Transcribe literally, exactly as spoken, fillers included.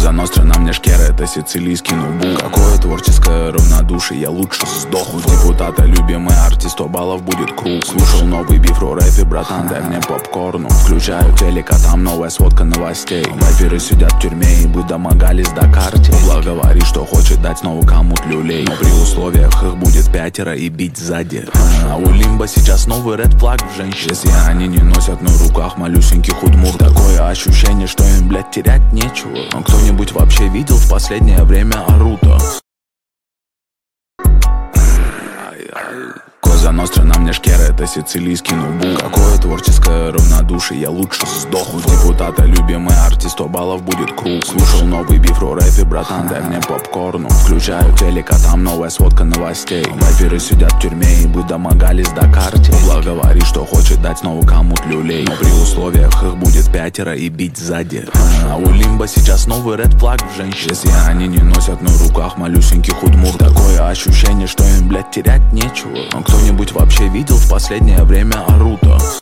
Коза Ностра на мне шкера, это сицилийский нубу. Какое творческое равнодушие, я лучше сдохну. Депутата любимый артист, сто баллов будет круг. Слушал новый биф, ро рэпе, братан, дай мне попкорну. Включаю телек, а там новая сводка новостей. Рэперы сидят в тюрьме и бы домогались до карте. Бла говорит, что хочет дать снова кому-то люлей, но при условиях их будет пятеро и бить сзади. А у Лимба сейчас новый ред флаг в женщине. Если они не носят на руках малюсенький худмур, такое ощущение, что им, блядь, терять нечего. Но кто-нибудь вообще видел в последнее время Аруто? Коза Ностра на мне шкера, это сицилийский нубу. Какое творческое равнодушие, я лучше сдохну. Депутата любимый артист, сто баллов будет круг. Слушал новый биф, ро рэпе, братан, дай мне попкорну. Включаю телек, а там новая сводка новостей. Рэперы сидят в тюрьме и бы домогались до карте. Бла говорит, что хочет дать снова кому-то люлей, но при условиях их будет пятеро и бить сзади. А у Лимба сейчас новый ред флаг в женщине. Если они не носят на руках малюсенький худмур, такое ощущение, что им, блядь, терять нечего. Но кто-нибудь вообще видел в последнее время Аруто?